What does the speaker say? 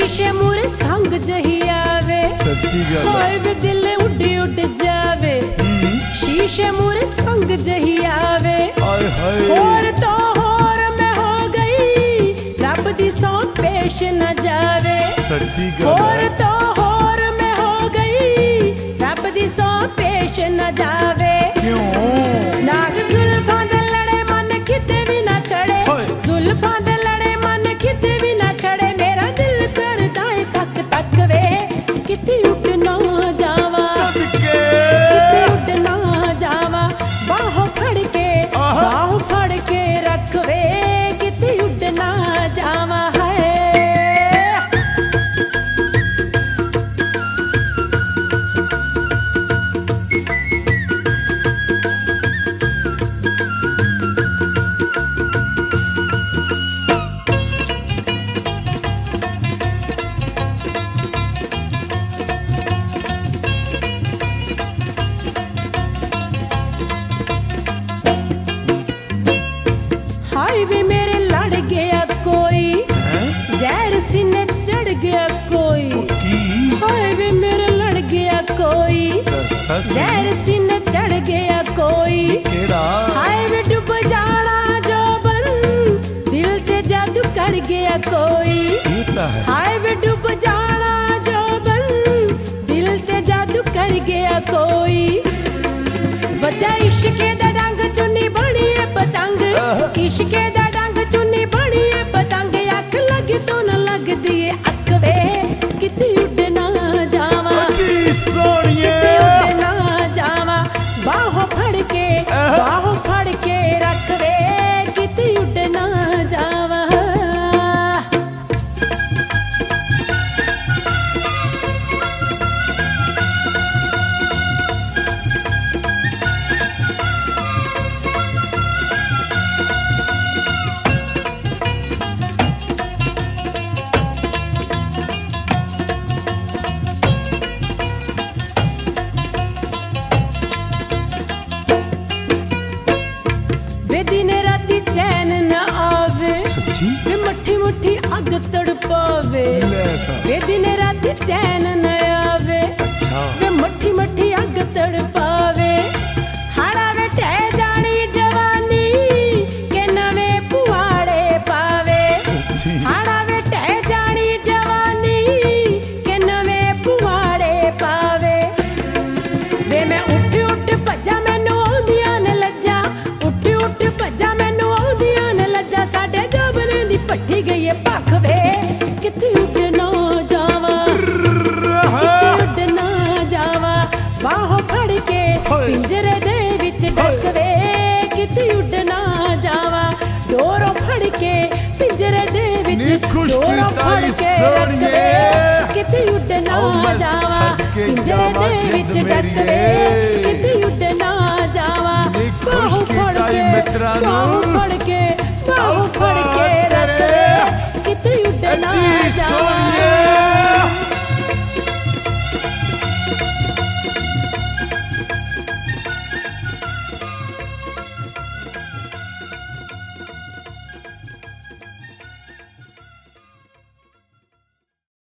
शीशे मूरे संग जही आवे, सच्ची गल होए वे दिल उड उड जावे। शीशे मूरे संग जही आवे, हाय हाय होर तो होर मैं हो गई, रब दी सौ पेश न जावे। सच्ची गल होर तो होर मैं हो गई, रब दी सौ पेश न जावे। क्यों नाग जुल्फां दे लड़े मन किते भी ना खड़े, जुल्फां दे लड़े मन किते भी ना खड़े। मेरा दिल करदा है तक तक वे, किते उड़ ना जावा, सदके किते उड़ ना जावा। बाहों फड़ के रख वे, किते उड़ ना जावा है। हाय वे मेरे लड़ गया कोई, जहर सीने चढ़ गया कोई। हाय वे मेरे लड़ गया कोई, जहर सीने चढ़ गया कोई। हाय वे डूब जाना जो बन, दिल ते जादू कर गया कोई। हाय वे डूब जाना जो बन, दिल ते जादू कर गया कोई। वजह इश्के दा रंग चुन्नी बनी है पतंग, इश्के दा रंग चुन्नी बनी है पतंग। अख लगी तो न लगदी है अख वे, किते उड़ ना जावा, किते उड़ ना जावा। बाहों फड़ के रख वे, किते उड़ ना जावा। वे दिन राती चैन न आवे, वे मट्ठी मुट्ठी अग तड़पावे। वे दिन राती चैन न आवे, वे मट्ठी मुट्ठी अग तड़पावे। हाड़ा वे टह जानी जवानी, के नवे पुआड़े पावे। हाड़ा वे टह जानी जवानी, के नवे पुआड़े पावे। वे मैं उठ उठ भज्जा मैनू आउंदियां ने लज्जा, उठ उठ भज्जा मैनू आउंदियां ने लज्जा। साडे जबने दी पट्टी गई है भख वे, किते उड़ ना जावा, किते उड़ ना जावा। बाहों फड़ के पिंजरे दे विच ढक वे, किते उड़ ना जावा। डोरों फड़ के पिंजरे दे विच, डोरों फड़ के रख वे, किते उड़ ना जावा। पिंजरे दे विच ढक वे, किते उड़ ना जावा। बाहों फड़ के रख वे, किते उड़ ना जावा।